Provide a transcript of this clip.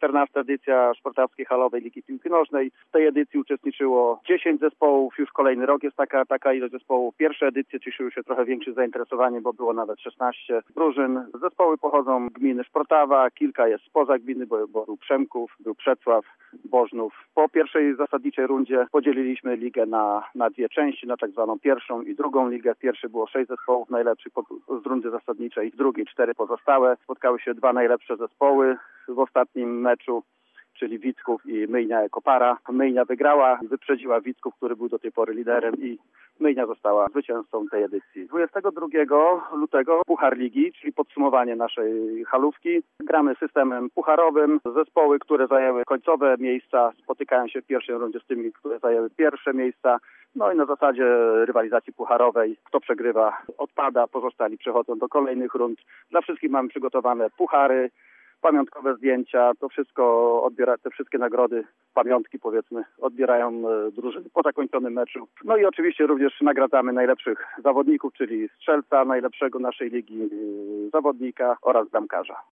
14. edycja Szportowskiej Halowej Ligi Piłki Nożnej. W tej edycji uczestniczyło 10 zespołów, już kolejny rok jest taka ilość zespołów. Pierwsze edycje cieszyły się trochę większym zainteresowaniem, bo było nawet 16 drużyn. Zespoły pochodzą z gminy Szportawa, kilka jest spoza gminy, bo był Przemków, był Przecław, Bożnów. Po pierwszej zasadniczej rundzie podzieliliśmy ligę na dwie części, na tak zwaną pierwszą i drugą ligę. W pierwszej było 6 zespołów najlepszych z rundy zasadniczej, w drugiej 4 pozostałe. Spotkały się 2 najlepsze zespoły w ostatnim meczu, czyli Wicków i Myjnia jako para. Myjnia wygrała, wyprzedziła Wicków, który był do tej pory liderem, i Myjnia została zwycięzcą tej edycji. 22 lutego Puchar Ligi, czyli podsumowanie naszej halówki. Gramy systemem pucharowym. Zespoły, które zajęły końcowe miejsca, spotykają się w pierwszej rundzie z tymi, które zajęły pierwsze miejsca. No i na zasadzie rywalizacji pucharowej, kto przegrywa, odpada, pozostali przechodzą do kolejnych rund. Dla wszystkich mamy przygotowane puchary, pamiątkowe zdjęcia, to wszystko te wszystkie nagrody, pamiątki powiedzmy, odbierają drużyny po zakończonym meczu. No i oczywiście również nagradzamy najlepszych zawodników, czyli strzelca najlepszego naszej ligi, zawodnika oraz bramkarza.